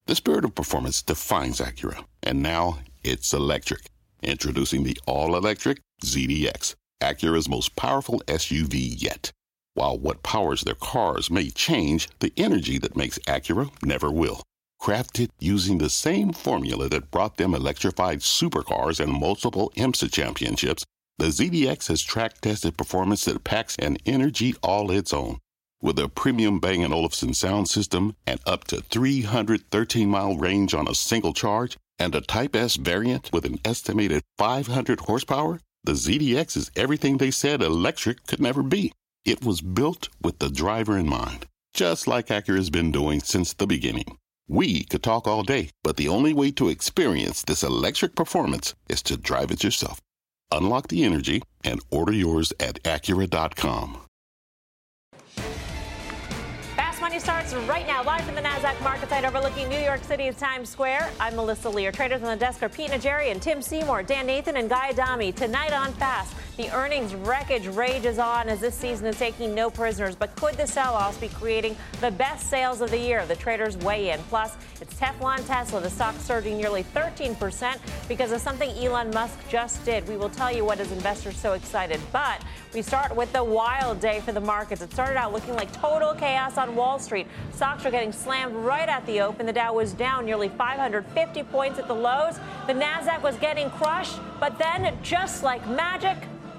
The spirit of performance defines Acura, and now it's electric. Introducing the all-electric ZDX, Acura's most powerful SUV yet. While what powers their cars may change, the energy that makes Acura never will. Crafted using the same formula that brought them electrified supercars and multiple IMSA championships, the ZDX has track-tested performance that packs an energy all its own. With a premium Bang & Olufsen sound system and up to 313-mile range on a single charge, and a Type S variant with an estimated 500 horsepower, the ZDX is everything they said electric could never be. It was built with the driver in mind, just like Acura's been doing since the beginning. We could talk all day, but the only way to experience this electric performance is to drive it yourself. Unlock the energy and order yours at Acura.com. Money starts right now, live from the NASDAQ market site overlooking New York City's Times Square. I'm Melissa Lee. Our traders on the desk are Pete Najarian and Tim Seymour, Dan Nathan and Guy Adami. Tonight on Fast, the earnings wreckage rages on as this season is taking no prisoners. But could the sell-offs be creating the best sales of the year? The traders weigh in. Plus, it's Teflon Tesla, the stock surging nearly 13% because of something Elon Musk just did. We will tell you what has investors so excited. But we start with the wild day for the markets. It started out looking like total chaos on Wall Street. Stocks are getting slammed right at the open. The Dow was down nearly 550 points at the lows. The Nasdaq was getting crushed, but then, just like magic,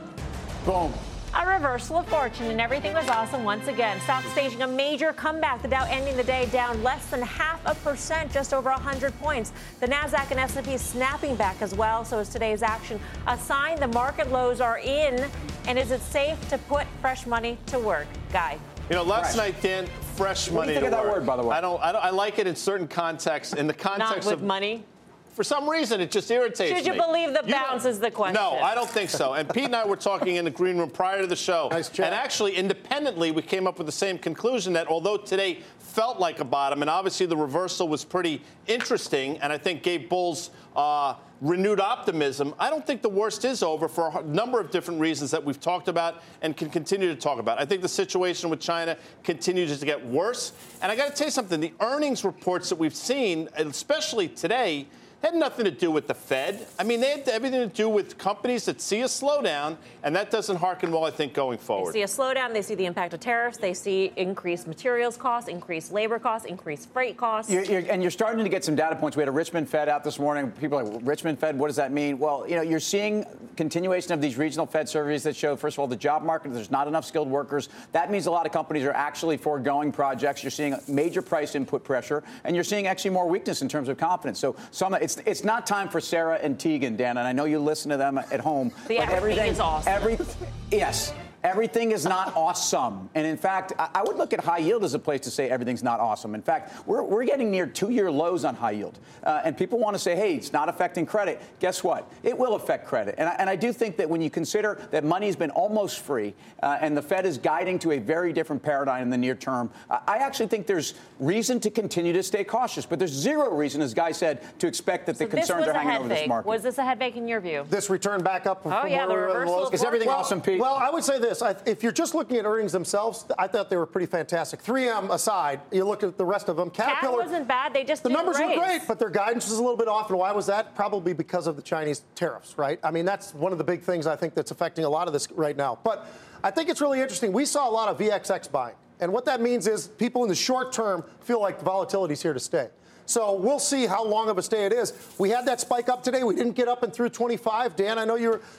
boom. A reversal of fortune, and everything was awesome once again. Stocks staging a major comeback. The Dow ending the day down less than 0.5%, just over 100 points. The Nasdaq and S&P snapping back as well. So is today's action a sign the market lows are in? And is it safe to put fresh money to work? Guy. You know, last night, Dan, fresh money. What do you think of that word, by the way? I like it in certain contexts. In the context Not with of money. For some reason, it just irritates me. Should you believe the bounce is the question? No, I don't think so. And Pete and I were talking in the green room prior to the show. Nice chat. And actually, independently, we came up with the same conclusion that although today felt like a bottom, and obviously the reversal was pretty interesting, and I think gave bulls renewed optimism, I don't think the worst is over for a number of different reasons that we've talked about and can continue to talk about. I think the situation with China continues to get worse. And I got to tell you something, the earnings reports that we've seen, especially today, had nothing to do with the Fed. I mean, they had everything to do with companies that see a slowdown, and that doesn't harken well, I think, going forward. They see a slowdown. They see the impact of tariffs. They see increased materials costs, increased labor costs, increased freight costs. You're starting to get some data points. We had a Richmond Fed out this morning. People are like, Richmond Fed, what does that mean? Well, you're seeing continuation of these regional Fed surveys that show, first of all, the job market, there's not enough skilled workers. That means a lot of companies are actually foregoing projects. You're seeing major price input pressure, and you're seeing actually more weakness in terms of confidence. So it's not time for Sarah and Teagan, Dan, and I know you listen to them at home. Everything is awesome. Yes. Everything is not awesome. And in fact, I would look at high yield as a place to say everything's not awesome. In fact, we're getting near 2-year lows on high yield. And people want to say, hey, it's not affecting credit. Guess what? It will affect credit. And I do think that when you consider that money's been almost free and the Fed is guiding to a very different paradigm in the near term, I actually think there's reason to continue to stay cautious. But there's zero reason, as Guy said, to expect that the concerns are hanging over this market. Was this a head fake in your view? This return back up. Oh, yeah, the reversal. Is everything awesome, Pete? Well, I would say this. If you're just looking at earnings themselves, I thought they were pretty fantastic. 3M aside, you look at the rest of them. Caterpillar wasn't bad. They just the numbers raise. were great, but their guidance was a little bit off. And why was that? Probably because of the Chinese tariffs, right? I mean, that's one of the big things I think that's affecting a lot of this right now. But I think it's really interesting. We saw a lot of VXX buying. And what that means is people in the short term feel like the volatility is here to stay. So we'll see how long of a stay it is. We had that spike up today. We didn't get up and through 25. Dan, I know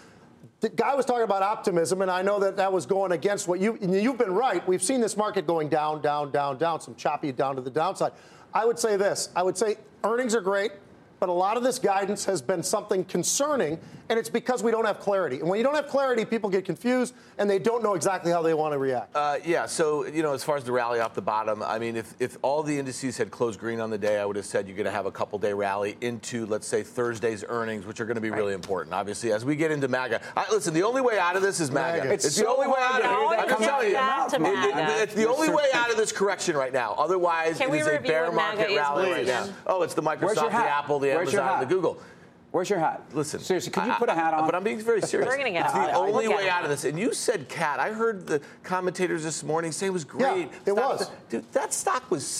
the guy was talking about optimism, and I know that was going against what you've been right. We've seen this market going down, some choppy down to the downside. I would say this. I would say earnings are great, but a lot of this guidance has been something concerning, and it's because we don't have clarity. And when you don't have clarity, people get confused, and they don't know exactly how they want to react. So, as far as the rally off the bottom, I mean, if all the indices had closed green on the day, I would have said you're going to have a couple-day rally into, let's say, Thursday's earnings, which are going to be really important. Obviously, as we get into MAGA. Listen, the only way out of this is MAGA. It's the only way out of it. I'm telling you. It's the only way searching. out of this correction right now. Otherwise, it is a bear market rally right now. Oh, it's the Microsoft, the Apple, the Amazon, the Google. Where's your hat? Listen. Seriously, could you put a hat on? But I'm being very serious. We're gonna get it's it. the only We'll way get it. out of this. And you said CAT. I heard the commentators this morning say it was great. Yeah, it was. Dude, that stock was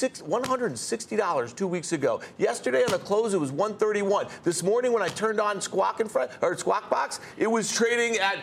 $160 2 weeks ago. Yesterday on the close, it was $131. This morning when I turned on Squawk Box, it was trading at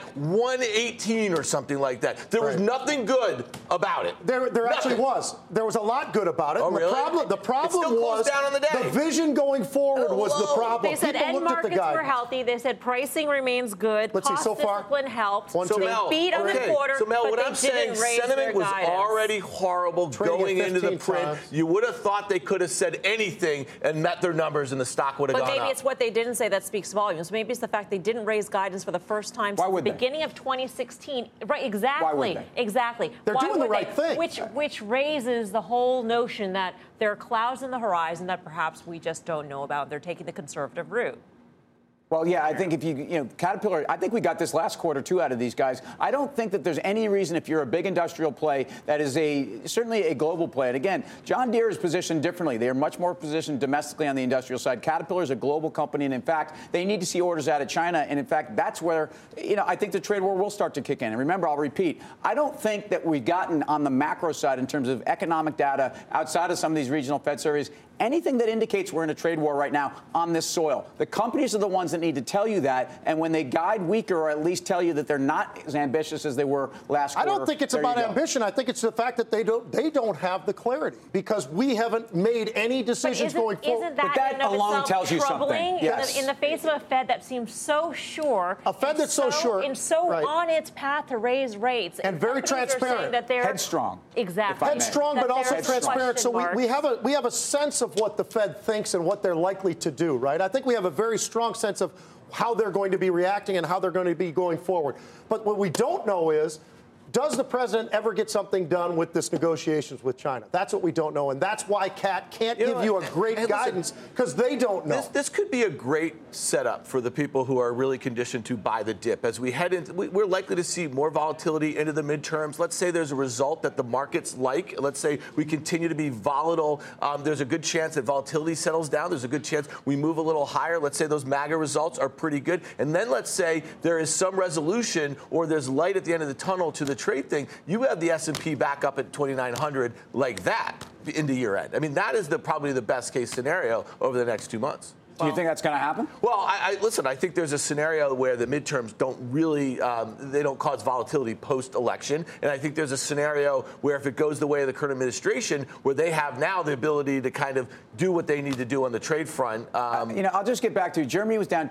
$118 or something like that. There was nothing good about it. There actually was. There was a lot good about it. Oh, really? The problem still was closed down on the day. the vision going forward was the problem. They said People end looked at the markets guidance. were healthy. They said pricing remains good. Let's see, Cost so far, discipline helped. one, They two. beat on the quarter, So, Mel, but what they I'm saying, didn't raise sentiment their was guidance. already horrible Trading going at into the 15 print. times. You would have thought they could have said anything and met their numbers, and the stock would have But gone maybe up. it's what they didn't say that speaks volumes. Maybe it's the fact they didn't raise guidance for the first time Why since the would they? beginning of 2016. Right, exactly. Why would they? Exactly. They're Why doing the would right they? thing. Which raises the whole notion that there are clouds in the horizon that perhaps we just don't know about. They're taking the conservative route. Well, yeah, I think if Caterpillar, I think we got this last quarter, too, out of these guys. I don't think that there's any reason, if you're a big industrial play, that is certainly a global play. And again, John Deere is positioned differently. They are much more positioned domestically on the industrial side. Caterpillar is a global company, and in fact, they need to see orders out of China. And in fact, that's where, I think the trade war will start to kick in. And remember, I'll repeat, I don't think that we've gotten on the macro side in terms of economic data outside of some of these regional Fed surveys anything that indicates we're in a trade war right now on this soil. The companies are the ones that need to tell you that, and when they guide weaker or at least tell you that they're not as ambitious as they were last quarter. I don't think it's about ambition. I think it's the fact that they don't have the clarity because we haven't made any decisions going forward. Isn't that, But that in and of alone itself tells you troubling something. Yes. in the face of a Fed that seems so sure, A Fed that's so sure, and so right. on its path to raise rates, And very companies are saying transparent. that they're Headstrong. Exactly. Headstrong, That but also there's transparent. So question we marks. have a sense of what the Fed thinks and what they're likely to do, right? I think we have a very strong sense of how they're going to be reacting and how they're going to be going forward. But what we don't know is, does the president ever get something done with this negotiations with China? That's what we don't know, and that's why CAT can't give you a great guidance because they don't know. This could be a great setup for the people who are really conditioned to buy the dip. As we head into, we're likely to see more volatility into the midterms. Let's say there's a result that the markets like. Let's say we continue to be volatile. There's a good chance that volatility settles down. There's a good chance we move a little higher. Let's say those MAGA results are pretty good. And then let's say there is some resolution or there's light at the end of the tunnel to the trade thing. You have the S&P back up at 2,900 like that into year end. I mean, that is probably the best case scenario over the next 2 months. Do you think that's going to happen? Well, listen, I think there's a scenario where the midterms don't really, they don't cause volatility post-election. And I think there's a scenario where if it goes the way of the current administration, where they have now the ability to kind of do what they need to do on the trade front. I'll just get back to Germany was down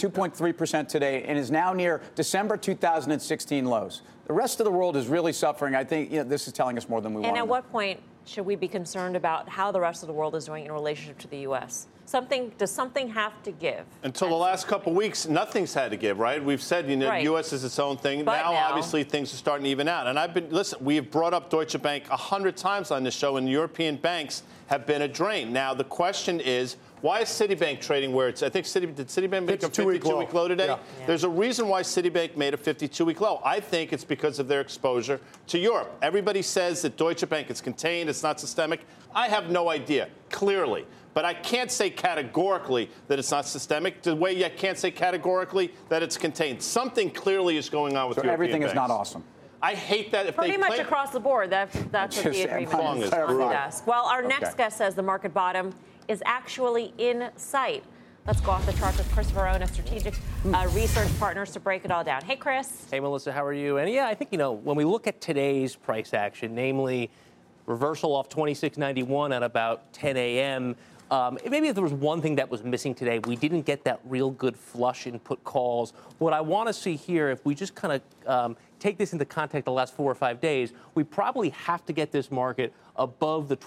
2.3% today and is now near December 2016 lows. The rest of the world is really suffering. I think this is telling us more than we want. And at what point should we be concerned about how the rest of the world is doing in relationship to the U.S.? Does something have to give? Until the last couple of weeks, nothing's had to give, right? We've said, Right. U.S. is its own thing. But Now, now- obviously, things are starting to even out. And we've brought up Deutsche Bank 100 times on this show, and European banks have been a drain. Now, the question is, why is Citibank trading where it's? I think did Citibank make a 52-week low today? Yeah. There's a reason why Citibank made a 52-week low. I think it's because of their exposure to Europe. Everybody says that Deutsche Bank is contained, it's not systemic. I have no idea, clearly. But I can't say categorically that it's not systemic, the way you can't say categorically that it's contained. Something clearly is going on with European everything banks. is not awesome. I hate that if Pretty they much play. across the board. That's what the Just- agreement Long is is on the brutal. desk. Well, our next guest says the market bottom is actually in sight. Let's go off the chart with Chris Verona, strategic research partners, to break it all down. Hey, Chris. Hey, Melissa, how are you? And yeah, I think, when we look at today's price action, namely reversal off 26.91 at about 10 a.m., maybe if there was one thing that was missing today, we didn't get that real good flush in put calls. What I want to see here, if we just kind of take this into context of the last 4 or 5 days, we probably have to get this market above the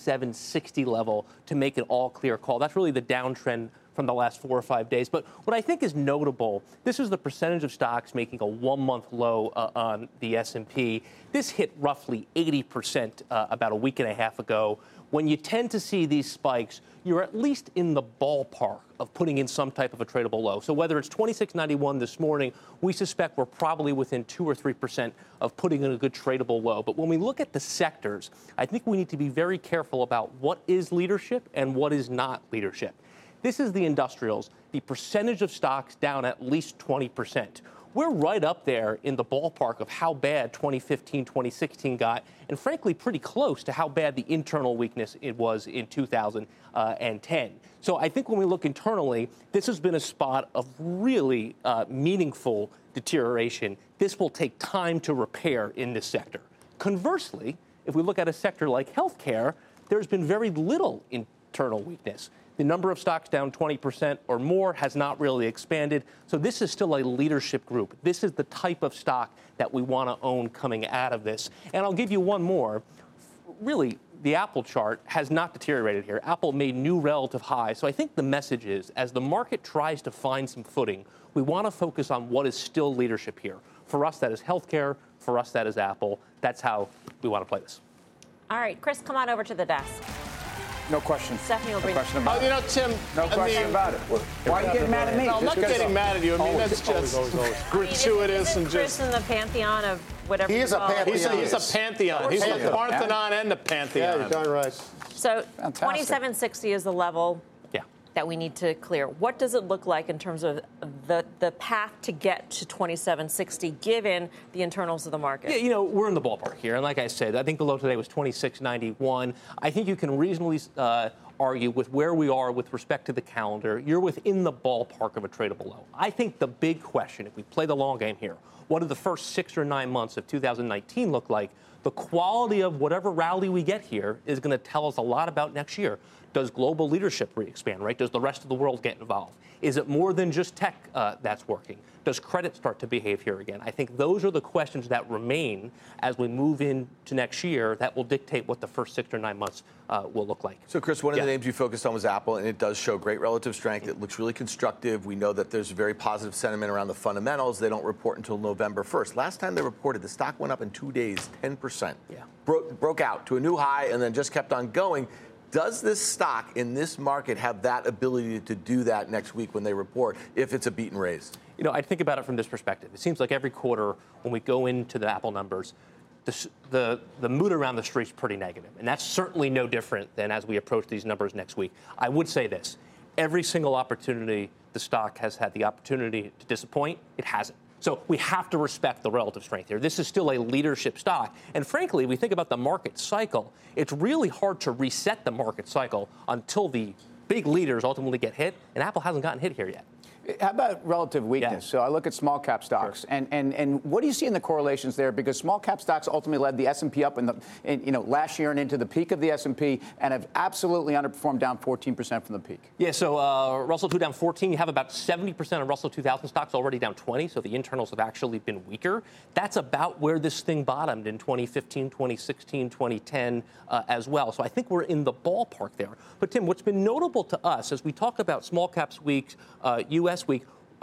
27.60 level to make an all-clear call. That's really the downtrend from the last 4 or 5 days. But what I think is notable, this is the percentage of stocks making a 1-month low on the S&P. This hit roughly 80% about a week and a half ago. When you tend to see these spikes, you're at least in the ballpark of putting in some type of a tradable low. So whether it's 26.91 this morning, we suspect we're probably within 2 or 3% of putting in a good tradable low. But when we look at the sectors, I think we need to be very careful about what is leadership and what is not leadership. This is the industrials, the percentage of stocks down at least 20%. We're right up there in the ballpark of how bad 2015, 2016 got, and frankly, pretty close to how bad the internal weakness it was in 2010. So I think when we look internally, this has been a spot of really meaningful deterioration. This will take time to repair in this sector. Conversely, if we look at a sector like healthcare, there's been very little internal weakness. The number of stocks down 20% or more has not really expanded. So this is still a leadership group. This is the type of stock that we want to own coming out of this. And I'll give you one more. Really, the Apple chart has not deteriorated here. Apple made new relative highs. So I think the message is, as the market tries to find some footing, we want to focus on what is still leadership here. For us, that is healthcare. For us, that is Apple. That's how we want to play this. All right, Chris, come on over to the desk. No question. Stephanie will bring question about it. You know, Tim. No question about it. Why are you getting mad at me? No, I'm not getting mad at you. I mean, that's just gratuitous and Chris just. in the pantheon of whatever. He is a pantheon. He's a pantheon. He's the Parthenon and the Pantheon. Yeah, you're darn right. So Fantastic. 2760 is the level that we need to clear. What does it look like in terms of the path to get to 2760, given the internals of the market? Yeah, you know, we're in the ballpark here. And like I said, I think the low today was 2691. I think you can reasonably argue with where we are with respect to the calendar. You're within the ballpark of a tradable low. I think the big question, if we play the long game here, what do the first 6 or 9 months of 2019 look like? The quality of whatever rally we get here is going to tell us a lot about next year. Does global leadership re-expand, right? Does the rest of the world get involved? Is it more than just tech that's working? Does credit start to behave here again? I think those are the questions that remain as we move into next year that will dictate what the first 6 or 9 months will look like. So, Chris, one of the names you focused on was Apple, and it does show great relative strength. It looks really constructive. We know that there's very positive sentiment around the fundamentals. They don't report until November 1st. Last time they reported, the stock went up in 2 days, 10%. Yeah. Broke out to a new high and then just kept on going. Does this stock in this market have that ability to do that next week when they report, if it's a beat and raise? You know, I think about it from this perspective. It seems like every quarter when we go into the Apple numbers, the mood around the street is pretty negative. And that's certainly no different than as we approach these numbers next week. I would say this. Every single opportunity the stock has had the opportunity to disappoint, it hasn't. So we have to respect the relative strength here. This is still a leadership stock. And frankly, we think about the market cycle. It's really hard to reset the market cycle until the big leaders ultimately get hit. And Apple hasn't gotten hit here yet. How about relative weakness? Yeah. So I look at small cap stocks, Sure. and what do you see in the correlations there? Because small cap stocks ultimately led the S&P up last year and into the peak of the S&P, and have absolutely underperformed, down 14% from the peak. Yeah, so Russell 2 down 14. You have about 70% of Russell 2000 stocks already down 20, so the internals have actually been weaker. That's about where this thing bottomed in 2015, 2016, 2010 as well. So I think we're in the ballpark there. But, Tim, what's been notable to us as we talk about small caps week, U.S. week,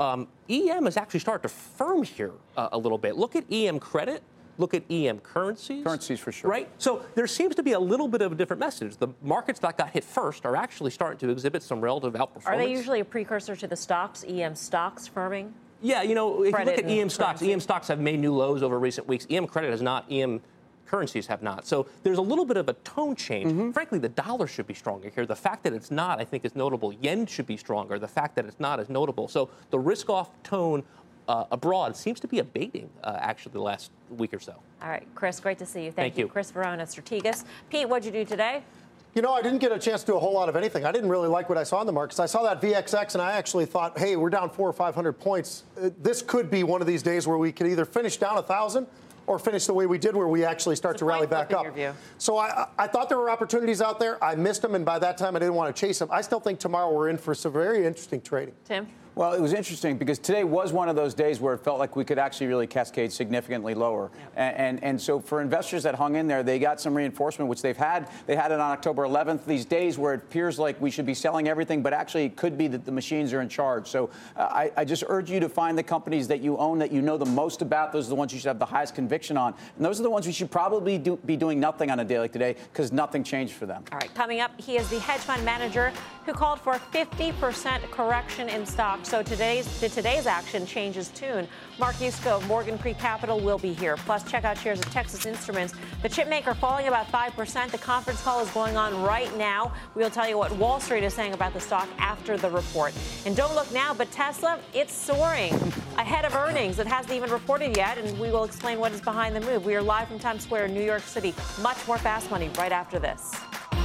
EM has actually started to firm here a little bit. Look at EM credit. Look at EM currencies. Currencies for sure. Right? So there seems to be a little bit of a different message. The markets that got hit first are actually starting to exhibit some relative outperformance. Are they usually a precursor to the stocks, EM stocks firming? Yeah, you know, if you look at EM stocks, currency. EM stocks have made new lows over recent weeks. EM credit has not. EM currencies have not. So there's a little bit of a tone change. Mm-hmm. Frankly, the dollar should be stronger here. The fact that it's not, I think, is notable. Yen should be stronger. The fact that it's not is notable. So the risk-off tone abroad seems to be abating, actually, the last week or so. All right, Chris, great to see you. Thank you. Chris Verona, Strategas. Pete, what'd you do today? You know, I didn't get a chance to do a whole lot of anything. I didn't really like what I saw in the markets. I saw that VXX, and I actually thought, hey, we're down 400 or 500 points. This could be one of these days where we could either finish down 1,000 or finish the way we did, where we actually start to rally back up. So I thought there were opportunities out there. I missed them, and by that time, I didn't want to chase them. I still think tomorrow we're in for some very interesting trading. Tim? Well, it was interesting because today was one of those days where it felt like we could actually really cascade significantly lower. And so for investors that hung in there, they got some reinforcement, which they've had. They had it on October 11th, these days where it appears like we should be selling everything, but actually it could be that the machines are in charge. So I just urge you to find the companies that you own, that you know the most about. Those are the ones you should have the highest conviction on. And those are the ones we should probably be doing nothing on a day like today, because nothing changed for them. All right, coming up, he is the hedge fund manager who called for a 50% correction in stocks stock. So today's action changes tune. Mark Yusko of Morgan Creek Capital will be here. Plus, check out shares of Texas Instruments. The chip maker falling about 5%. The conference call is going on right now. We'll tell you what Wall Street is saying about the stock after the report. And don't look now, but Tesla, it's soaring ahead of earnings. It hasn't even reported yet, and we will explain what is behind the move. We are live from Times Square in New York City. Much more Fast Money right after this.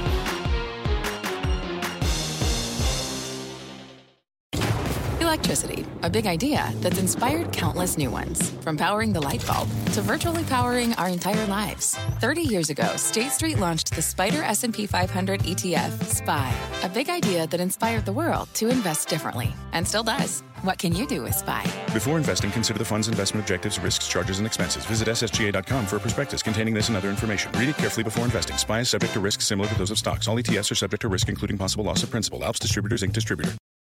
Electricity, a big idea that's inspired countless new ones. From powering the light bulb to virtually powering our entire lives. 30 years ago, State Street launched the Spider S&P 500 ETF, SPY. A big idea that inspired the world to invest differently, and still does. What can you do with SPY? Before investing, consider the fund's investment objectives, risks, charges, and expenses. Visit ssga.com for a prospectus containing this and other information. Read it carefully before investing. SPY is subject to risks similar to those of stocks. All ETFs are subject to risk, including possible loss of principal. Alps Distributors, Inc. Distributor.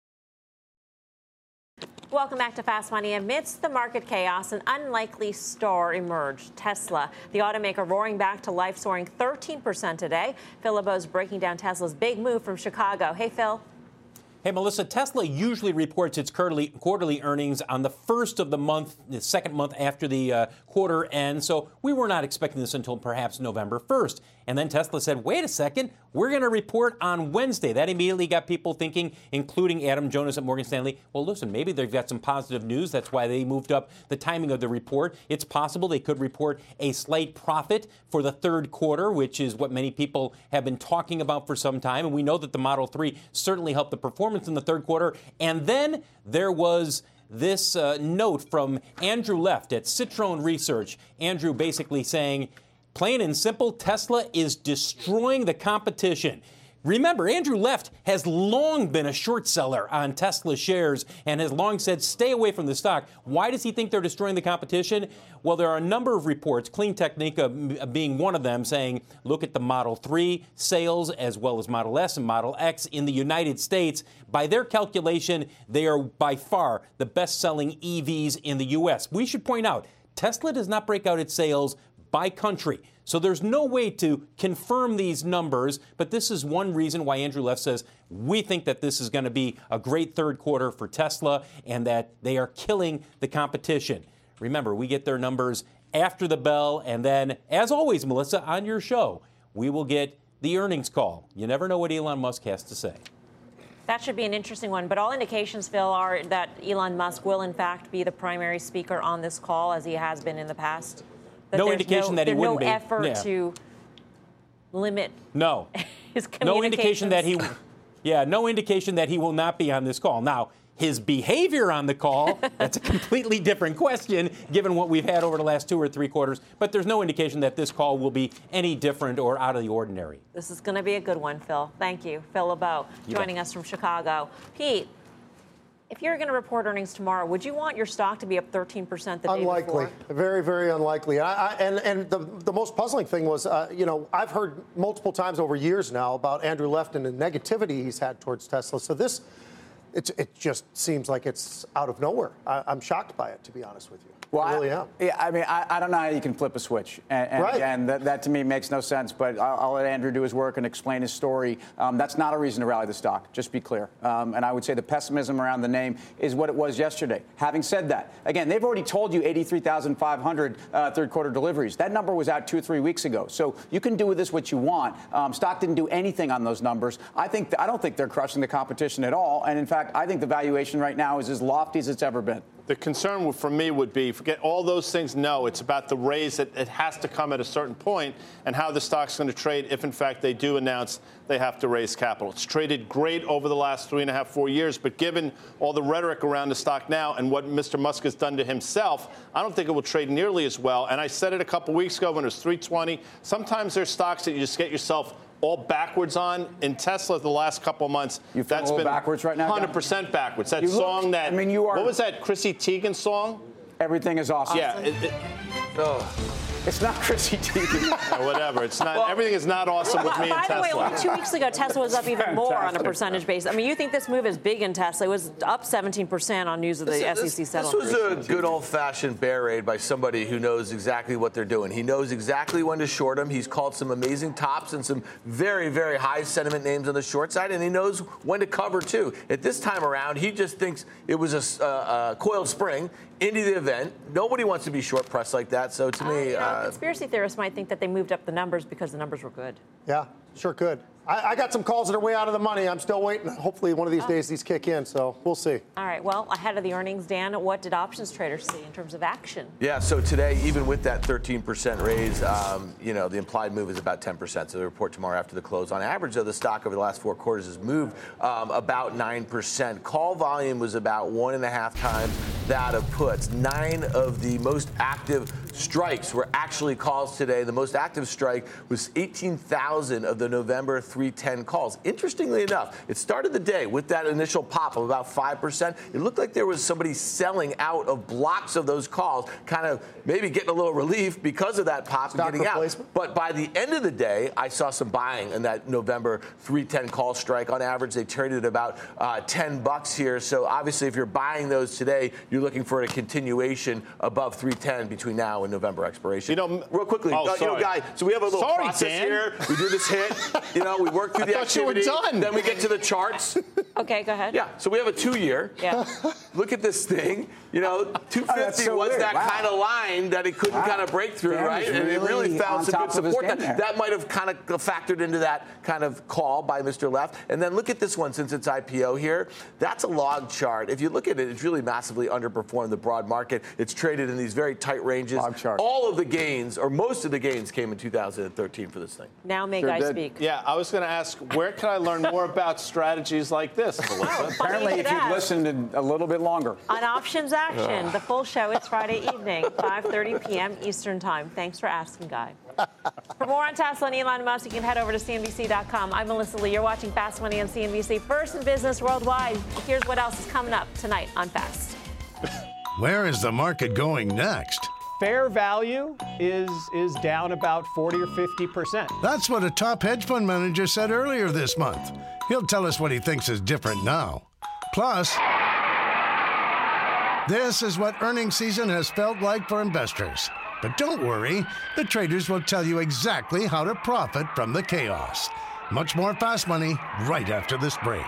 Welcome back to Fast Money. Amidst the market chaos, an unlikely star emerged, Tesla. The automaker roaring back to life, soaring 13% today. Phil LeBeau's breaking down Tesla's big move from Chicago. Hey, Phil. Hey, Melissa, Tesla usually reports its quarterly earnings on the first of the month, the second month after the quarter end. So we were not expecting this until perhaps November 1st. And then Tesla said, wait a second, we're going to report on Wednesday. That immediately got people thinking, including Adam Jonas at Morgan Stanley, well, listen, maybe they've got some positive news. That's why they moved up the timing of the report. It's possible they could report a slight profit for the third quarter, which is what many people have been talking about for some time. And we know that the Model 3 certainly helped the performance in the third quarter. And then there was this note from Andrew Left at Citron Research. Andrew basically saying, plain and simple, Tesla is destroying the competition. Remember, Andrew Left has long been a short seller on Tesla shares and has long said, stay away from the stock. Why does he think they're destroying the competition? Well, there are a number of reports, Clean Technica being one of them, saying, look at the Model 3 sales as well as Model S and Model X in the United States. By their calculation, they are by far the best-selling EVs in the U.S. We should point out, Tesla does not break out its sales by country. So there's no way to confirm these numbers, but this is one reason why Andrew Left says we think that this is going to be a great third quarter for Tesla and that they are killing the competition. Remember, we get their numbers after the bell, and then, as always, Melissa, on your show, we will get the earnings call. You never know what Elon Musk has to say. That should be an interesting one. But all indications, Phil, are that Elon Musk will, in fact, be the primary speaker on this call, as he has been in the past. No indication that he wouldn't be. There's no effort to limit his communications. No indication that he, no indication that he will not be on this call. Now, his behavior on the call, that's a completely different question, given what we've had over the last 2 or 3 quarters. But there's no indication that this call will be any different or out of the ordinary. This is going to be a good one, Phil. Thank you. Phil LeBeau joining us from Chicago. Pete, if you're going to report earnings tomorrow, would you want your stock to be up 13% the day unlikely. before? Very, very unlikely. And the most puzzling thing was, I've heard multiple times over years now about Andrew Left and the negativity he's had towards Tesla. So it just seems like it's out of nowhere. I'm shocked by it, to be honest with you. Well, I really am. I don't know how you can flip a switch. And right. Again, that to me makes no sense. But I'll let Andrew do his work and explain his story. That's not a reason to rally the stock, just be clear. And I would say the pessimism around the name is what it was yesterday. Having said that, again, they've already told you 83,500 third quarter deliveries. That number was out 2 or 3 weeks ago. So you can do with this what you want. Stock didn't do anything on those numbers. I don't think they're crushing the competition at all. And in fact, I think the valuation right now is as lofty as it's ever been. The concern for me would be, forget all those things. No, it's about the raise that it has to come at a certain point and how the stock's going to trade if, in fact, they do announce they have to raise capital. It's traded great over the last 3.5, 4 years, but given all the rhetoric around the stock now and what Mr. Musk has done to himself, I don't think it will trade nearly as well. And I said it a couple weeks ago when it was 320. Sometimes there's stocks that you just get yourself all backwards on. In Tesla, the last couple of months, that's been backwards right now. 100% backwards. That song you are. What was that Chrissy Teigen song? Everything is awesome. Yeah. It's not Chrissy Teigen. Whatever. It's not. Everything is not awesome with me and Tesla. By the way, only 2 weeks ago, Tesla was up even more on a percentage basis. I mean, you think this move is big in Tesla? It was up 17% on news of the SEC settlement. This was a good old-fashioned bear raid by somebody who knows exactly what they're doing. He knows exactly when to short them. He's called some amazing tops and some very, very high sentiment names on the short side, and he knows when to cover too. At this time around, he just thinks it was a coiled spring into the event. Nobody wants to be short pressed like that. So to me, conspiracy theorists might think that they moved up the numbers because the numbers were good. Yeah, sure could. I got some calls that are way out of the money. I'm still waiting. Hopefully one of these days these kick in, so we'll see. All right, well, ahead of the earnings, Dan, what did options traders see in terms of action? Yeah, so today, even with that 13% raise, the implied move is about 10%. So the report tomorrow after the close. On average, though, the stock over the last 4 quarters has moved about 9%. Call volume was about 1.5 times that of puts. 9 of the most active strikes were actually calls today. The most active strike was 18,000 of the November 310 calls. Interestingly enough, it started the day with that initial pop of about 5%. It looked like there was somebody selling out of blocks of those calls, kind of maybe getting a little relief because of that pop and getting out. But by the end of the day, I saw some buying in that November 310 call strike. On average, they traded about $10 here. So obviously, if you're buying those today, you're looking for a continuation above 310 between now and November expiration. Real quickly, Guy, so we have a little process Dan. here. We do this hit. We work through the activity. You were done. Then we get to the charts. Okay, go ahead. Yeah, so we have a 2-year. Yeah. Look at this thing. 250 was that kind of line that it couldn't kind of break through, right? And it really found some good support. That might have kind of factored into that kind of call by Mr. Left. And then look at this one since its IPO here. That's a log chart. If you look at it, it's really massively underperformed the broad market. It's traded in these very tight ranges. Log chart. All of the gains, or most of the gains, came in 2013 for this thing. Now may Guy speak. Yeah, I was going to ask, where can I learn more about strategies like this, Melissa? Apparently, if you'd listened a little bit longer. On Options Action, the full show is Friday evening, 5:30 p.m. Eastern Time. Thanks for asking, Guy. For more on Tesla and Elon Musk, you can head over to CNBC.com. I'm Melissa Lee. You're watching Fast Money on CNBC, first in business worldwide. Here's what else is coming up tonight on Fast. Where is the market going next? Fair value is down about 40 or 50%. That's what a top hedge fund manager said earlier this month. He'll tell us what he thinks is different now. Plus, this is what earnings season has felt like for investors. But don't worry, the traders will tell you exactly how to profit from the chaos. Much more Fast Money right after this break.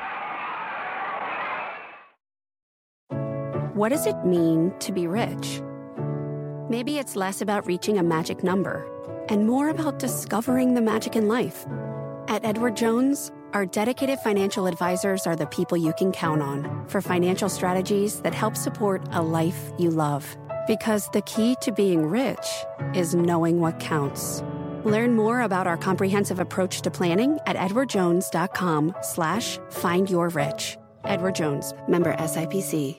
What does it mean to be rich? Maybe it's less about reaching a magic number and more about discovering the magic in life. At Edward Jones, our dedicated financial advisors are the people you can count on for financial strategies that help support a life you love. Because the key to being rich is knowing what counts. Learn more about our comprehensive approach to planning at edwardjones.com/findyourrich. Edward Jones, member SIPC.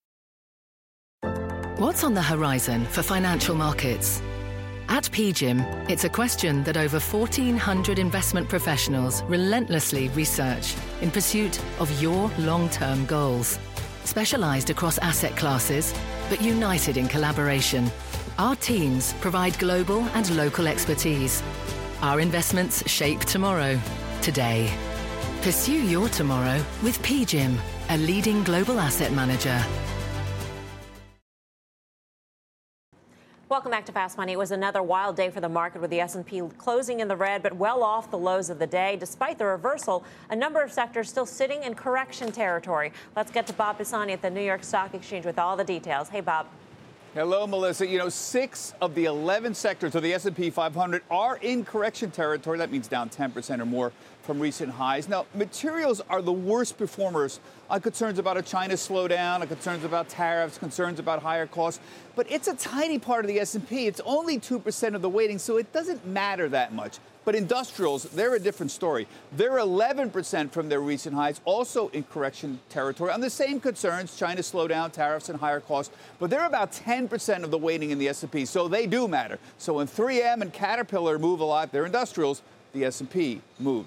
What's on the horizon for financial markets? At PGIM, it's a question that over 1,400 investment professionals relentlessly research in pursuit of your long-term goals. Specialized across asset classes, but united in collaboration, our teams provide global and local expertise. Our investments shape tomorrow, today. Pursue your tomorrow with PGIM, a leading global asset manager. Welcome back to Fast Money. It was another wild day for the market with the S&P closing in the red, but well off the lows of the day. Despite the reversal, a number of sectors still sitting in correction territory. Let's get to Bob Pisani at the New York Stock Exchange with all the details. Hey, Bob. Hello, Melissa. 6 of the 11 sectors of the S&P 500 are in correction territory. That means down 10% or more from recent highs. Now, materials are the worst performers on concerns about a China slowdown, on concerns about tariffs, concerns about higher costs. But it's a tiny part of the S&P. It's only 2% of the weighting, so it doesn't matter that much. But industrials, they're a different story. They're 11% from their recent highs, also in correction territory on the same concerns, China slowdown, tariffs, and higher costs. But they're about 10% of the weighting in the S&P, so they do matter. So when 3M and Caterpillar move a lot, they're industrials, the S&P moves.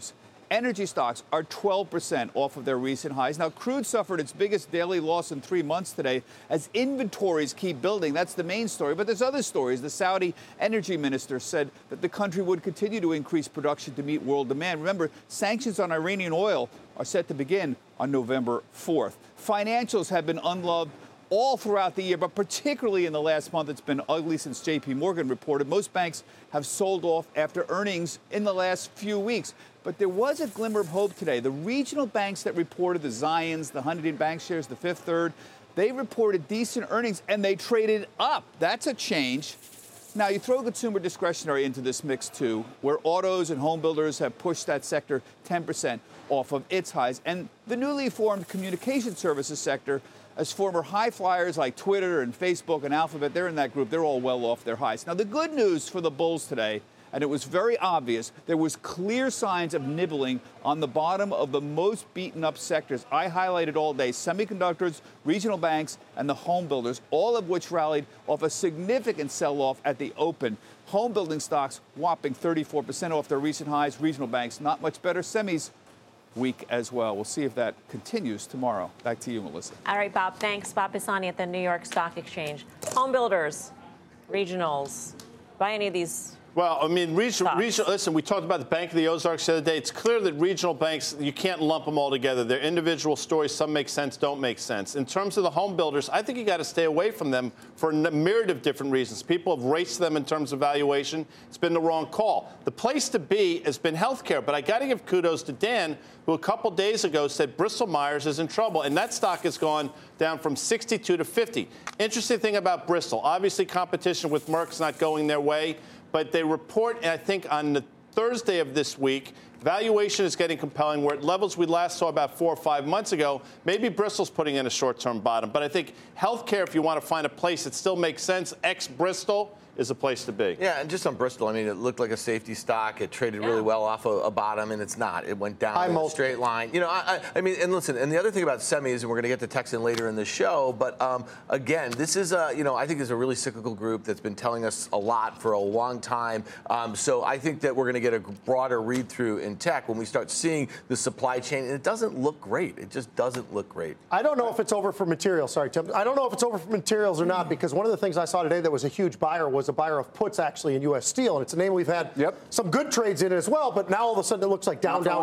Energy stocks are 12% off of their recent highs. Now, crude suffered its biggest daily loss in 3 months today as inventories keep building. That's the main story. But there's other stories. The Saudi energy minister said that the country would continue to increase production to meet world demand. Remember, sanctions on Iranian oil are set to begin on November 4th. Financials have been unloved all throughout the year, but particularly in the last month, it's been ugly since J.P. Morgan reported. Most banks have sold off after earnings in the last few weeks. But there was a glimmer of hope today. The regional banks that reported, the Zions, the Huntington Bankshares, the Fifth Third, they reported decent earnings and they traded up. That's a change. Now, you throw consumer discretionary into this mix, too, where autos and home builders have pushed that sector 10% off of its highs. And the newly formed communication services sector, as former high flyers like Twitter and Facebook and Alphabet, they're in that group. They're all well off their highs. Now, the good news for the bulls today, and it was very obvious, there was clear signs of nibbling on the bottom of the most beaten up sectors. I highlighted all day semiconductors, regional banks, and the home builders, all of which rallied off a significant sell-off at the open. Home building stocks whopping 34% off their recent highs. Regional banks not much better. Semis weak as well. We'll see if that continues tomorrow. Back to you, Melissa. All right, Bob. Thanks. Bob Pisani at the New York Stock Exchange. Home builders, regionals, buy any of these? Well, I mean, regional, listen, we talked about the Bank of the Ozarks the other day. It's clear that regional banks, you can't lump them all together. They're individual stories. Some make sense, don't make sense. In terms of the home builders, I think you got to stay away from them for a myriad of different reasons. People have raced them in terms of valuation. It's been the wrong call. The place to be has been healthcare, but I got to give kudos to Dan, who a couple days ago said Bristol Myers is in trouble, and that stock has gone down from 62 to 50. Interesting thing about Bristol, obviously competition with Merck's not going their way. But they report, I think, on the Thursday of this week, valuation is getting compelling. We're at levels we last saw about 4 or 5 months ago. Maybe Bristol's putting in a short-term bottom. But I think healthcare, if you want to find a place that still makes sense, ex-Bristol, is a place to be. Yeah, and just on Bristol, I mean, it looked like a safety stock. It traded really well off a bottom, and it's not. It went down in a straight line. You know, I mean, and listen, and the other thing about semis, and we're going to get to Texan later in the show, but again, this is I think is a really cyclical group that's been telling us a lot for a long time. So I think that we're going to get a broader read-through in tech when we start seeing the supply chain, and it doesn't look great. It just doesn't look great. I don't know if it's over for materials. Sorry, Tim. I don't know if it's over for materials or not, because one of the things I saw today that was a huge buyer was a buyer of puts actually in U.S. Steel, and it's a name we've had some good trades in it as well, but now all of a sudden it looks like down,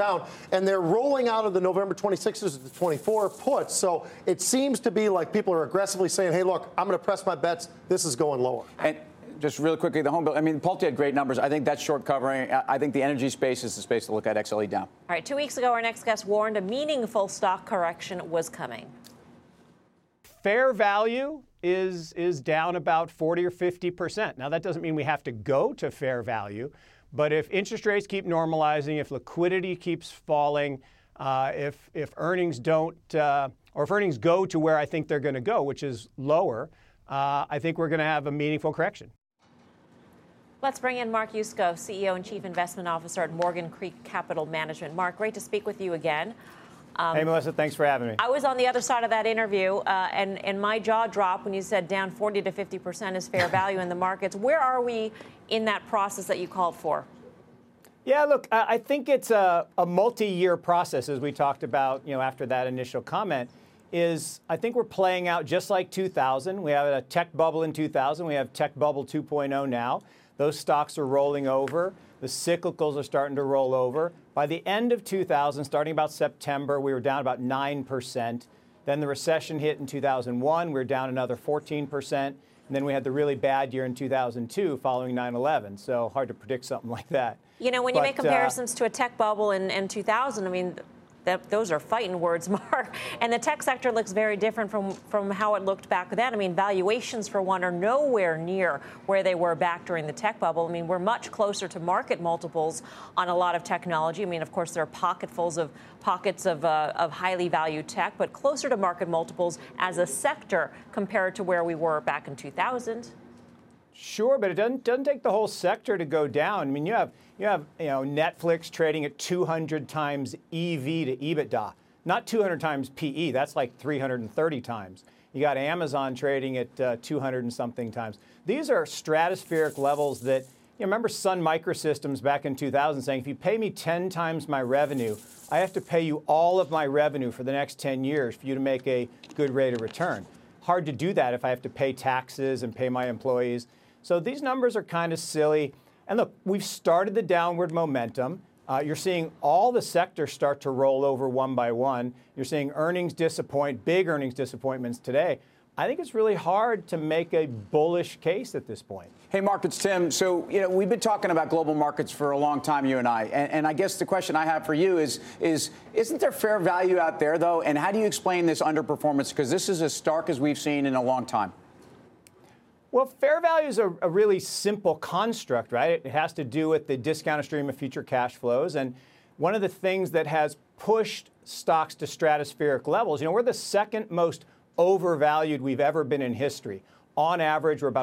and they're rolling out of the November 26th to the 24 puts, so it seems to be like people are aggressively saying, hey, look, I'm going to press my bets. This is going lower. And just really quickly, the home build. I mean, Pulte had great numbers. I think that's short covering. I think the energy space is the space to look at. XLE down. All right, 2 weeks ago, our next guest warned a meaningful stock correction was coming. Fair value is down about 40 or 50%. Now, that doesn't mean we have to go to fair value, but if interest rates keep normalizing, if liquidity keeps falling, if earnings don't, or if earnings go to where I think they're going to go, which is lower, I think we're going to have a meaningful correction. Let's bring in Mark Yusko, CEO and Chief Investment Officer at Morgan Creek Capital Management. Mark, great to speak with you again. Hey, Melissa, thanks for having me. I was on the other side of that interview, and my jaw dropped when you said down 40 to 50% is fair value in the markets. Where are we in that process that you called for? Yeah, look, I think it's a multi-year process, as we talked about, after that initial comment. I think we're playing out just like 2000. We have a tech bubble in 2000. We have tech bubble 2.0 now. Those stocks are rolling over. The cyclicals are starting to roll over. By the end of 2000, starting about September, we were down about 9%. Then the recession hit in 2001. We were down another 14%. And then we had the really bad year in 2002 following 9/11. So hard to predict something like that. When you make comparisons to a tech bubble in 2000, I mean, those are fighting words, Mark. And the tech sector looks very different from how it looked back then. I mean, valuations, for one, are nowhere near where they were back during the tech bubble. I mean, we're much closer to market multiples on a lot of technology. I mean, of course, there are pockets of highly valued tech, but closer to market multiples as a sector compared to where we were back in 2000. Sure, but it doesn't take the whole sector to go down. I mean, you have Netflix trading at 200 times EV to EBITDA, not 200 times PE. That's like 330 times. You got Amazon trading at 200 and something times. These are stratospheric levels that remember Sun Microsystems back in 2000 saying, if you pay me 10 times my revenue, I have to pay you all of my revenue for the next 10 years for you to make a good rate of return. Hard to do that if I have to pay taxes and pay my employees. So these numbers are kind of silly. And look, we've started the downward momentum. You're seeing all the sectors start to roll over one by one. You're seeing earnings disappoint, big earnings disappointments today. I think it's really hard to make a bullish case at this point. Hey, Mark, it's Tim. So, we've been talking about global markets for a long time, you and I. And I guess the question I have for you is isn't there fair value out there, though? And how do you explain this underperformance? Because this is as stark as we've seen in a long time. Well, fair value is a really simple construct, right? It has to do with the discounted stream of future cash flows. And one of the things that has pushed stocks to stratospheric levels, we're the second most overvalued we've ever been in history. On average, we're about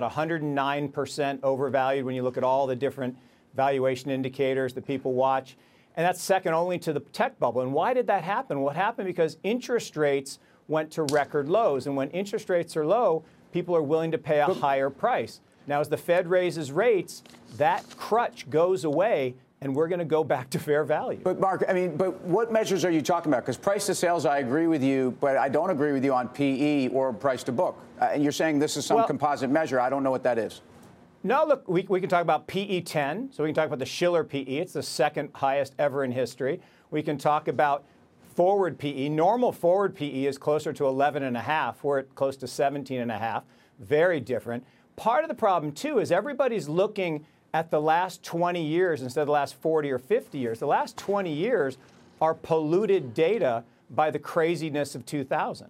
109% overvalued when you look at all the different valuation indicators that people watch. And that's second only to the tech bubble. And why did that happen? Well, it happened because interest rates went to record lows. And when interest rates are low, people are willing to pay a higher price. Now, as the Fed raises rates, that crutch goes away, and we're going to go back to fair value. But, Mark, but what measures are you talking about? Because price to sales, I agree with you, but I don't agree with you on PE or price to book. And you're saying this is some composite measure. I don't know what that is. No, look, we can talk about PE10. So we can talk about the Shiller PE. It's the second highest ever in history. We can talk about forward PE. Normal forward PE is closer to 11.5. We're at close to 17.5. Very different. Part of the problem, too, is everybody's looking at the last 20 years instead of the last 40 or 50 years. The last 20 years are polluted data by the craziness of 2000.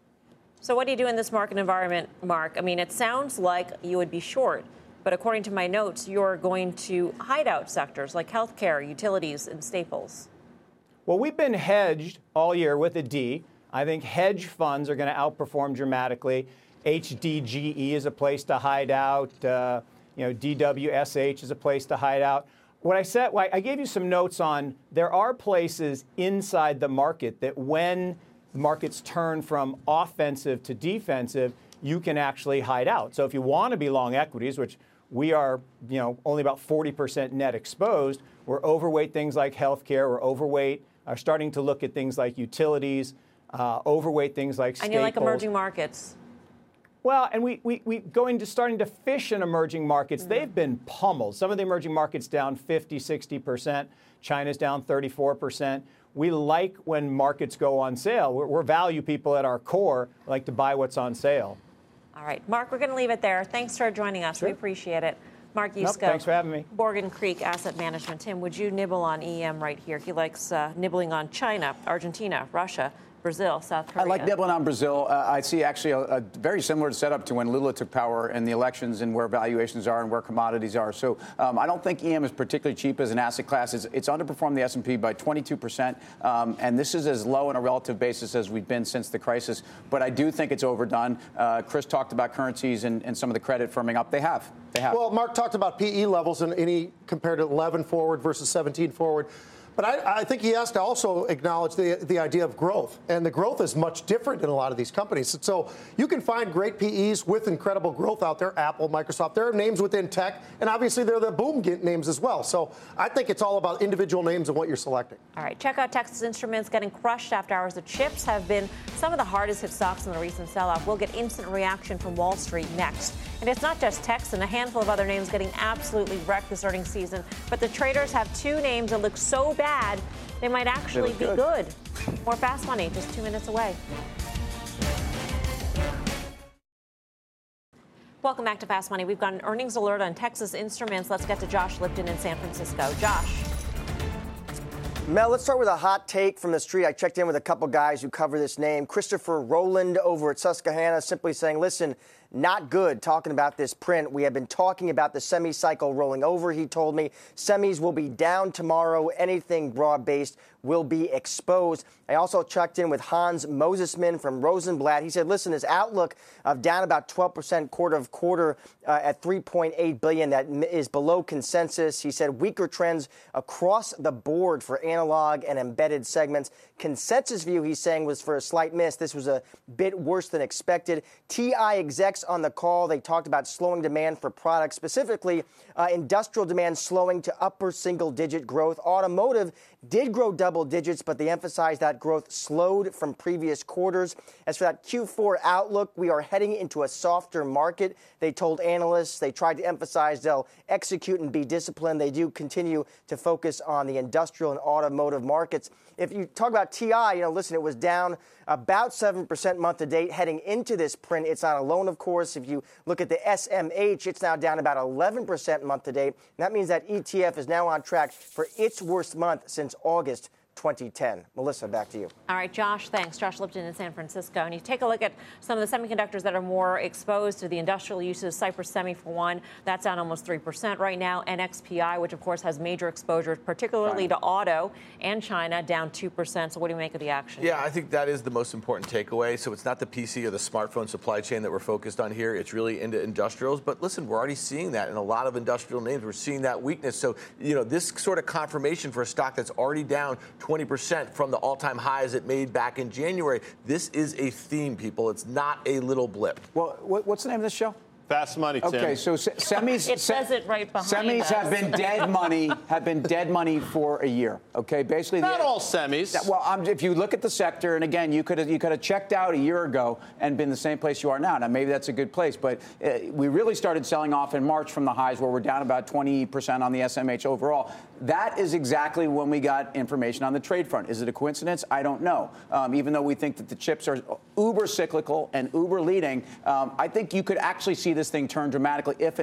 So what do you do in this market environment, Mark? I mean, it sounds like you would be short, but according to my notes, you're going to hideout sectors like healthcare, utilities, and staples. Well, we've been hedged all year with a D. I think hedge funds are going to outperform dramatically. HDGE is a place to hide out. DWSH is a place to hide out. What I said, I gave you some notes on there are places inside the market that when the markets turn from offensive to defensive, you can actually hide out. So if you want to be long equities, which we are, only about 40% net exposed, we're overweight things like healthcare. We're overweight, are starting to look at things like utilities, overweight things like staples. And you like emerging markets. Well, and we starting to fish in emerging markets. Mm-hmm. They've been pummeled. Some of the emerging markets down 50, 60%. China's down 34%. We like when markets go on sale. We're value people at our core. We like to buy what's on sale. All right, Mark, we're going to leave it there. Thanks for joining us. Sure. We appreciate it. Mark Yusko. Thanks for having me. Morgan Creek Asset Management. Tim, would you nibble on EM right here? He likes nibbling on China, Argentina, Russia, Brazil, South Korea. I like nibbling on Brazil. I see actually a very similar setup to when Lula took power in the elections and where valuations are and where commodities are. So I don't think EM is particularly cheap as an asset class. It's underperformed the S&P by 22%, and this is as low on a relative basis as we've been since the crisis. But I do think it's overdone. Chris talked about currencies and some of the credit firming up. They have. Well, Mark talked about PE levels, and he compared 11 forward versus 17 forward. But I think he has to also acknowledge the idea of growth. And the growth is much different in a lot of these companies. So you can find great PEs with incredible growth out there, Apple, Microsoft. There are names within tech, and obviously they're the boom names as well. So I think it's all about individual names and what you're selecting. All right, check out Texas Instruments getting crushed after hours. The chips have been some of the hardest hit stocks in the recent sell-off. We'll get instant reaction from Wall Street next. And it's not just Tex and a handful of other names getting absolutely wrecked this earnings season, but the traders have two names that look so bad they might actually be good. More Fast Money, just 2 minutes away. Welcome back to Fast Money. We've got an earnings alert on Texas Instruments. Let's get to Josh Lipton in San Francisco. Josh. Mel, let's start with a hot take from the street. I checked in with a couple guys who cover this name. Christopher Rowland over at Susquehanna simply saying, listen, not good talking about this print. We have been talking about the semi cycle rolling over. He told me semis will be down tomorrow. Anything broad-based will be exposed. I also checked in with Hans Mosesman from Rosenblatt. He said, listen, his outlook of down about 12% quarter-over-quarter at $3.8 billion, that is below consensus. He said weaker trends across the board for analog and embedded segments. consensus view, he's saying, was for a slight miss. This was a bit worse than expected. TI execs on the call, they talked about slowing demand for products, specifically industrial demand slowing to upper single-digit growth. Automotive did grow double digits, but they emphasized that growth slowed from previous quarters. As for that Q4 outlook, we are heading into a softer market. They told analysts, they tried to emphasize they'll execute and be disciplined. They do continue to focus on the industrial and automotive markets. If you talk about TI, listen, it was down about 7% month to date heading into this print. It's not alone, of course. If you look at the SMH, it's now down about 11% month to date. And that means that ETF is now on track for its worst month since August 2010. Melissa, back to you. All right, Josh, thanks. Josh Lipton in San Francisco. And you take a look at some of the semiconductors that are more exposed to the industrial uses. Cypress Semi, for one, that's down almost 3% right now. NXPI, which, of course, has major exposure, particularly to auto and China, down 2%. So what do you make of the action? Yeah, I think that is the most important takeaway. So it's not the PC or the smartphone supply chain that we're focused on here. It's really into industrials. But listen, we're already seeing that in a lot of industrial names. We're seeing that weakness. So, this sort of confirmation for a stock that's already down 20% from the all-time highs it made back in January. This is a theme, people. It's not a little blip. Well, what's the name of this show? Fast money, Tim. Okay, so semis. It says it right behind semis us. have been dead money for a year. Okay, basically. Not all semis. Well, if you look at the sector, and again, you could have checked out a year ago and been the same place you are now. Now, maybe that's a good place, but we really started selling off in March from the highs, where we're down about 20% on the SMH overall. That is exactly when we got information on the trade front. Is it a coincidence? I don't know. Even though we think that the chips are uber cyclical and uber leading, I think you could actually see this thing turn dramatically if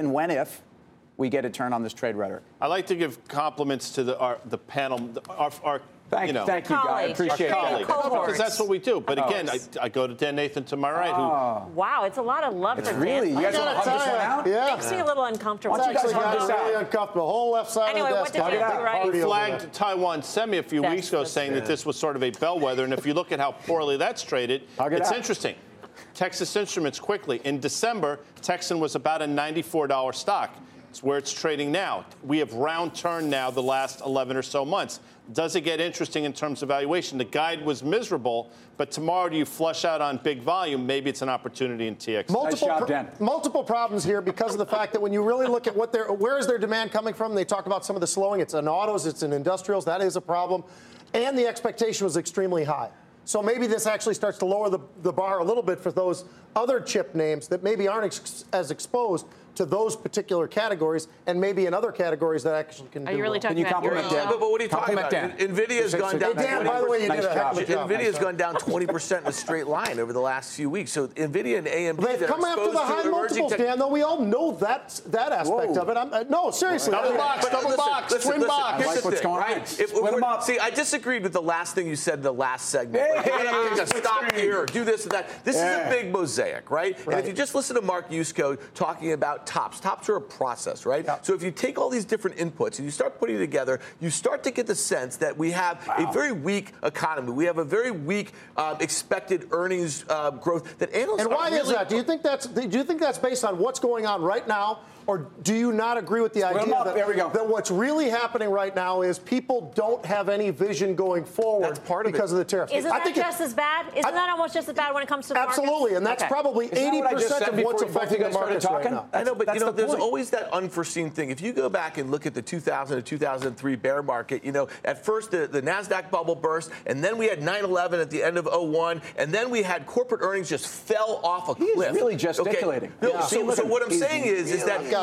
we get a turn on this trade rhetoric. I like to give compliments to the panel, our Thank you, guys. I appreciate that. Because that's what we do. But again, I go to Dan Nathan to my right. Wow, it's a lot of love for really, Dan. you guys want to hug this one out? Yeah. Makes me a little uncomfortable. It's actually really uncomfortable. Whole left side anyway, of the desk. What did you do, right? He flagged Taiwan Semi a few weeks ago, saying that this was sort of a bellwether. And if you look at how poorly that's traded, it's interesting. Texas Instruments quickly. In December, Texan was about a $94 stock. It's where it's trading now. We have round turn now the last 11 or so months. Does it get interesting in terms of valuation? The guide was miserable, but tomorrow do you flush out on big volume? Maybe it's an opportunity in TX. Multiple problems here because of the fact that when you really look at where is their demand coming from, they talk about some of the slowing. It's in autos, it's in industrials. That is a problem. And the expectation was extremely high. So maybe this actually starts to lower the bar a little bit for those other chip names that maybe aren't as exposed to those particular categories, and maybe in other categories that actually can do well. Are you really talking about but what are you talking about? NVIDIA's gone down. Dan, by the way, you did a heck of a job. NVIDIA's gone down 20% in a straight line over the last few weeks. So NVIDIA and AMD they've come after the high multiples, Dan. Though we all know that aspect of it. No, seriously. Double box, twin box. Here's the thing, right? See, I disagreed with the last thing you said in the last segment. Like, you're going to stop here or do this and that. This is a big mosaic, right? And if you just listen to Mark Yusko talking about tops are a process, right? Yep. So if you take all these different inputs and you start putting it together, you start to get the sense that we have a very weak economy. We have a very weak expected earnings growth that analysts. And why is that? Do you think that's based on what's going on right now? Or do you not agree with the idea that what's really happening right now is people don't have any vision going forward because of the tariffs? Isn't that just as bad? Isn't that almost just as bad when it comes to the absolutely, markets? and that's probably 80% of what's affecting the markets right now. I know, but there's always that unforeseen thing. If you go back and look at the 2000 to 2003 bear market, at first the NASDAQ bubble burst, and then we had 9/11 at the end of 2001, and then we had corporate earnings just fell off a cliff. He's really gesticulating. Okay. So what I'm saying is that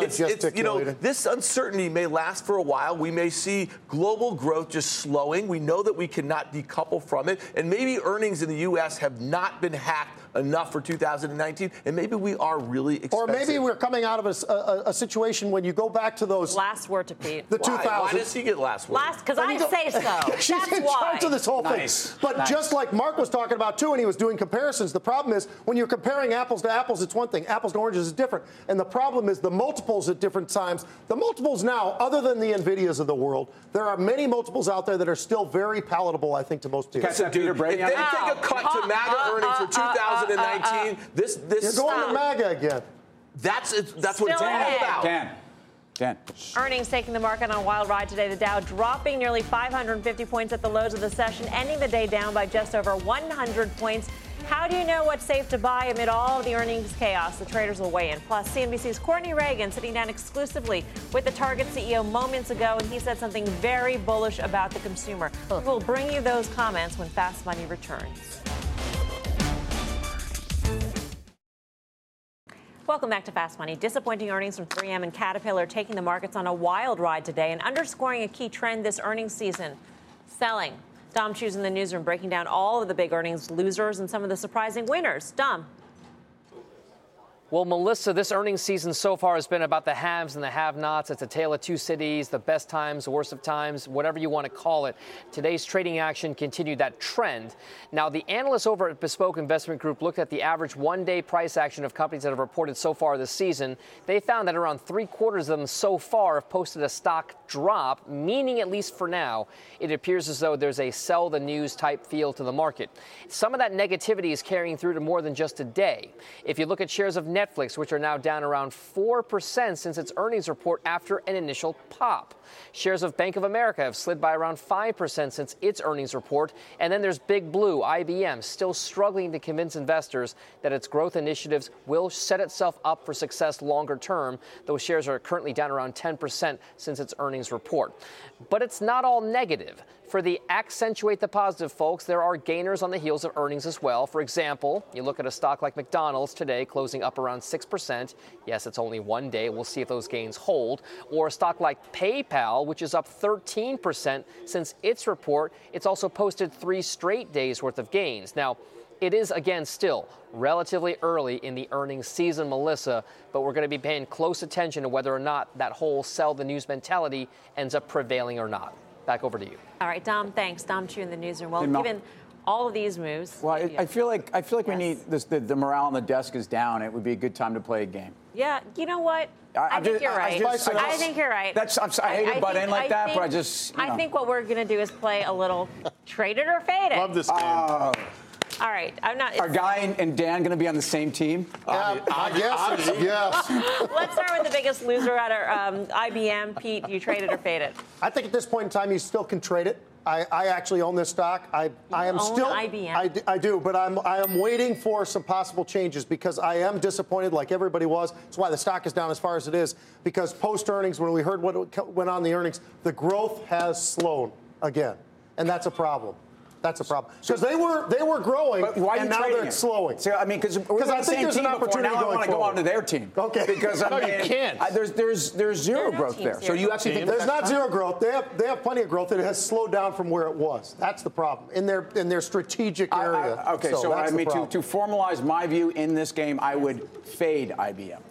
this uncertainty may last for a while. We may see global growth just slowing. We know that we cannot decouple from it. And maybe earnings in the U.S. have not been hacked enough for 2019, and maybe we are really expensive. Or maybe we're coming out of a situation when you go back to those... Last word to Pete. The 2000s. Why does he get last word? Because I say so. She's in charge of this whole thing. But just like Mark was talking about, too, and he was doing comparisons, the problem is when you're comparing apples to apples, it's one thing. Apples to oranges is different. And the problem is the multiples at different times. The multiples now, other than the NVIDIAs of the world, there are many multiples out there that are still very palatable, I think, to most people. If they take a cut to MAGA earnings for 2019, this you're going to MAGA again. That's what it's all about. Dan. Earnings taking the market on a wild ride today. The Dow dropping nearly 550 points at the lows of the session, ending the day down by just over 100 points. How do you know what's safe to buy amid all of the earnings chaos? The traders will weigh in. Plus, CNBC's Courtney Reagan sitting down exclusively with the Target CEO moments ago, and he said something very bullish about the consumer. We'll bring you those comments when Fast Money returns. Welcome back to Fast Money. Disappointing earnings from 3M and Caterpillar taking the markets on a wild ride today and underscoring a key trend this earnings season: selling. Dom Chu's in the newsroom breaking down all of the big earnings losers and some of the surprising winners. Dom. Well, Melissa, this earnings season so far has been about the haves and the have-nots. It's a tale of two cities, the best times, the worst of times, whatever you want to call it. Today's trading action continued that trend. Now, the analysts over at Bespoke Investment Group looked at the average one-day price action of companies that have reported so far this season. They found that around three-quarters of them so far have posted a stock drop, meaning, at least for now, it appears as though there's a sell-the-news type feel to the market. Some of that negativity is carrying through to more than just a day. If you look at shares of Netflix, which are now down around 4% since its earnings report after an initial pop. Shares of Bank of America have slid by around 5% since its earnings report. And then there's Big Blue, IBM, still struggling to convince investors that its growth initiatives will set itself up for success longer term. Those shares are currently down around 10% since its earnings report. But it's not all negative. For the accentuate the positive folks, there are gainers on the heels of earnings as well. For example, you look at a stock like McDonald's today closing up around 6%. Yes, it's only one day. We'll see if those gains hold. Or a stock like PayPal, which is up 13% since its report. It's also posted 3 straight days worth of gains. Now, it is, again, still relatively early in the earnings season, Melissa, but we're going to be paying close attention to whether or not that whole sell the news mentality ends up prevailing or not. Back over to you. All right, Dom, thanks. Dom Chu in the newsroom. Well, given all of these moves. Well, I feel like we need this, the morale on the desk is down. It would be a good time to play a game. Yeah, you know what? I think you're right. I think you're right. I hate to butt in like that, but I just. I think what we're going to do is play a little trade it or fade it. Love this game. All right, I'm not. Are Guy and Dan going to be on the same team? I guess. Yes. Let's start with the biggest loser out of IBM. Pete, you trade it or fade it? I think at this point in time, you still can trade it. I actually own this stock. I am still IBM. I do, but I am waiting for some possible changes because I am disappointed, like everybody was. That's why the stock is down as far as it is. Because post earnings, when we heard what went on in the earnings, the growth has slowed again, and that's a problem. That's a problem because they were growing, and now they're slowing. So, I mean, because I think there's an opportunity now going I want to go on to their team. Okay, because no, you can't. There's zero growth there. So you actually think there's not zero growth? They have plenty of growth. It has slowed down from where it was. That's the problem in their strategic area. Okay, so I mean to formalize my view in this game, I would fade IBM.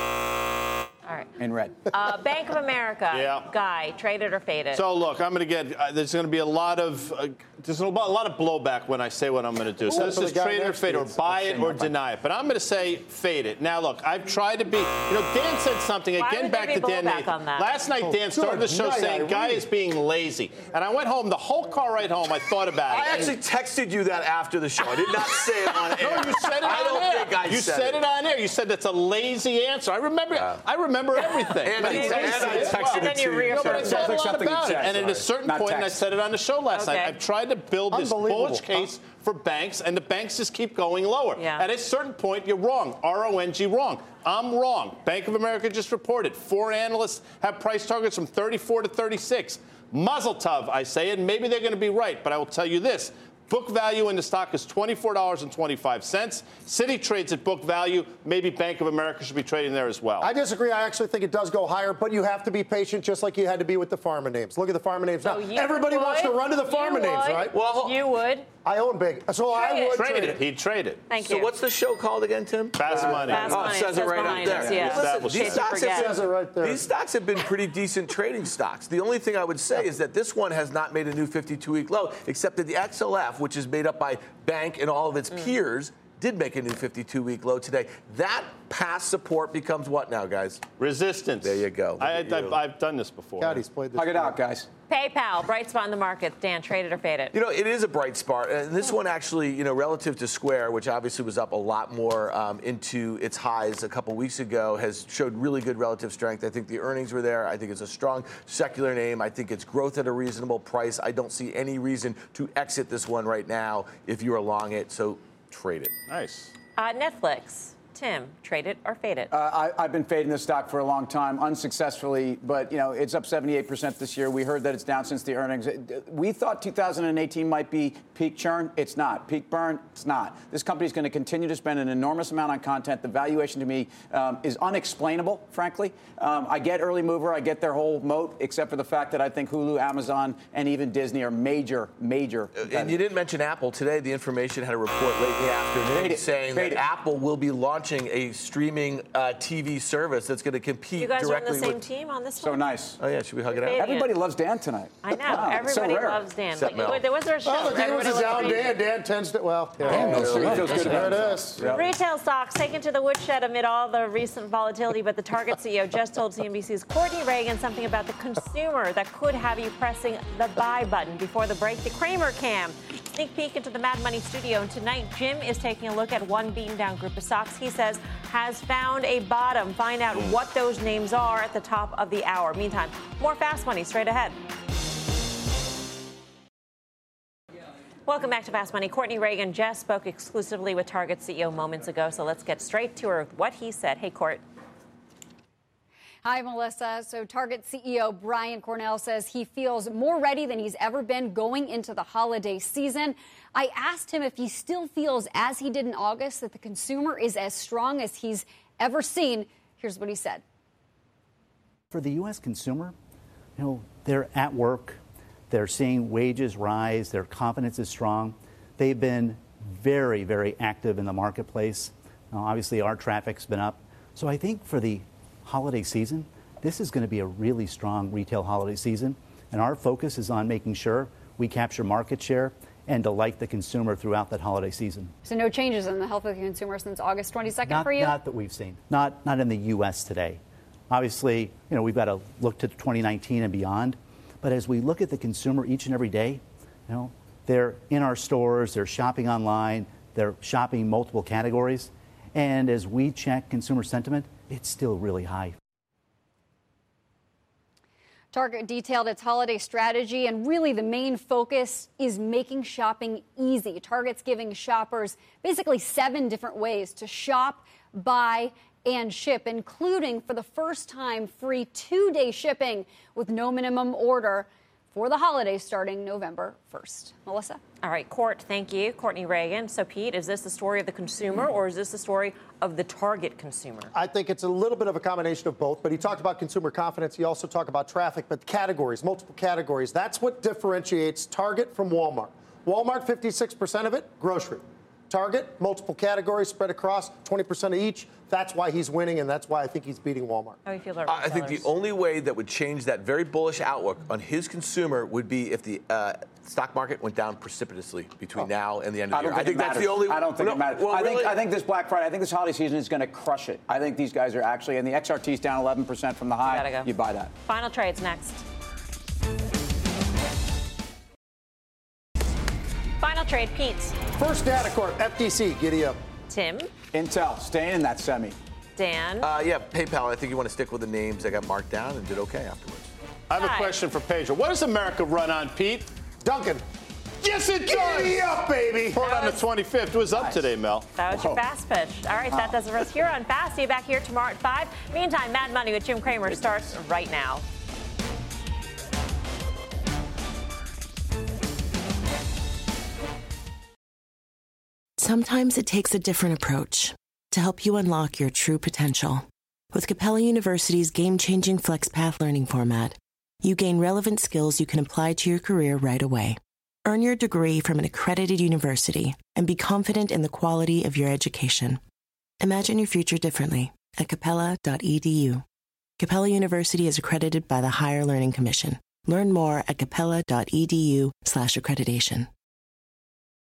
All right. In red. Bank of America. Yeah. Guy, trade it or fade it? So look, I'm going to get. There's going to be a lot of blowback when I say what I'm going to do. So this is trade it or fade, or buy it or deny it. But I'm going to say fade it. Now look, I've tried to be. Dan said something again. Back to Dan Nathan. Last night, Dan started the show saying Guy is being lazy, and I went home. The whole car ride home, I thought about it. I actually texted you that after the show. I did not say it on air. No, you said it on air. I don't think I said it on air. You said that's a lazy answer. I remember everything. And I texted it to you. But I said a lot about it. And at a certain point, and I said it on the show last night, I've tried to build this bullish case for banks, and the banks just keep going lower. Yeah. At a certain point, you're wrong. RONG wrong. I'm wrong. Bank of America just reported 4 analysts have price targets from 34 to 36. Mazel tov, I say, and maybe they're going to be right. But I will tell you this. Book value in the stock is $24.25. Citi trades at book value. Maybe Bank of America should be trading there as well. I disagree. I actually think it does go higher, but you have to be patient, just like you had to be with the pharma names. Look at the pharma names now. Everybody wants to run to the pharma names, right? Well, you would. I own big, so I would trade it. He'd trade it. Thank you. So what's the show called again, Tim? Fast Money. It says it right up there. Yeah. Listen, these stocks have been pretty decent trading stocks. The only thing I would say is that this one has not made a new 52-week low, except that the XLF, which is made up by Bank and all of its peers, did make a new 52-week low today. That past support becomes what now, guys? Resistance. There you go. I've done this before. Scotty's played this. Hug it out, guys. PayPal, bright spot in the market. Dan, trade it or fade it? You know, it is a bright spot. And this one actually, you know, relative to Square, which obviously was up a lot more into its highs a couple weeks ago, has showed really good relative strength. I think the earnings were there. I think it's a strong secular name. I think it's growth at a reasonable price. I don't see any reason to exit this one right now if you are long it. So trade it. Nice. Netflix. Tim, trade it or fade it? I've been fading this stock for a long time, unsuccessfully, but you know it's up 78% this year. We heard that it's down since the earnings. We thought 2018 might be peak churn. It's not. Peak burn. It's not. This company is going to continue to spend an enormous amount on content. The valuation to me is unexplainable, frankly. I get early mover. I get their whole moat, except for the fact that I think Hulu, Amazon, and even Disney are major. And you didn't mention Apple today. The information had a report late in the afternoon saying that Apple will be launching a streaming TV service that's going to compete you guys directly are on the same with. team on this So one? nice. Oh yeah, should we hug it out? Everybody loves Dan tonight. I know. Wow, Everybody so rare. loves Dan. Except Mel. There was there a show. Well, the Dan was Everybody a down loves Dan. Dan tends to, well, yeah. Feels good There about it is. Yeah. Retail stocks taken to the woodshed amid all the recent volatility, but the Target CEO just told CNBC's Courtney Reagan something about the consumer that could have you pressing the buy button before the break. The Cramer Cam. Sneak peek into the Mad Money studio. And tonight, Jim is taking a look at one beaten down group of stocks he says has found a bottom. Find out what those names are at the top of the hour. Meantime, more Fast Money straight ahead. Welcome back to Fast Money. Courtney Reagan just spoke exclusively with Target CEO moments ago, so let's get straight to her with what he said. Hey, Court. Hi, Melissa. So Target CEO Brian Cornell says he feels more ready than he's ever been going into the holiday season. I asked him if he still feels, as he did in August, that the consumer is as strong as he's ever seen. Here's what he said. For the U.S. consumer, you know, they're at work. They're seeing wages rise. Their confidence is strong. They've been very, very active in the marketplace. Obviously, our traffic's been up. So I think for the holiday season, this is going to be a really strong retail holiday season. And our focus is on making sure we capture market share and delight the consumer throughout that holiday season. So no changes in the health of the consumer since August 22nd for you? Not that we've seen. Not in the U.S. today. Obviously, you know, we've got to look to 2019 and beyond. But as we look at the consumer each and every day, you know, they're in our stores, they're shopping online, they're shopping multiple categories. And as we check consumer sentiment, it's still really high. Target detailed its holiday strategy, and really the main focus is making shopping easy. Target's giving shoppers basically 7 different ways to shop, buy, and ship, including for the first time free 2-day shipping with no minimum order for the holidays starting November 1st. Melissa? All right, Court, thank you. Courtney Reagan. So, Pete, is this the story of the consumer or is this the story of the Target consumer? I think it's a little bit of a combination of both, but he talked about consumer confidence. He also talked about traffic, but categories, multiple categories. That's what differentiates Target from Walmart. Walmart, 56% of it, grocery. Target, multiple categories spread across, 20% of each. That's why he's winning, and that's why I think he's beating Walmart. How do you feel about I think the only way that would change that very bullish outlook on his consumer would be if the stock market went down precipitously between now and the end of the year. I think that's the only. I don't think it matters. Well, I think this Black Friday, I think this holiday season is going to crush it. I think these guys are actually, and the XRT's down 11% from the high. Gotta go. You buy that. Final trades next. Final trade, Pete. First Data Corp, FTC, giddy up. Tim. Intel, staying in that semi. Dan. Yeah, PayPal. I think you want to stick with the names that got marked down and did okay afterwards. I have a question for Pedro. What does America run on, Pete? Duncan. Yes, it does. Giddy up, baby. Report on the 25th. It was up today, Mel. That was your fast pitch. All right, that does it for us here on Fast. See you back here tomorrow at 5. Meantime, Mad Money with Jim Cramer starts right now. Sometimes it takes a different approach to help you unlock your true potential. With Capella University's game-changing FlexPath learning format, you gain relevant skills you can apply to your career right away. Earn your degree from an accredited university and be confident in the quality of your education. Imagine your future differently at capella.edu. Capella University is accredited by the Higher Learning Commission. Learn more at capella.edu/accreditation.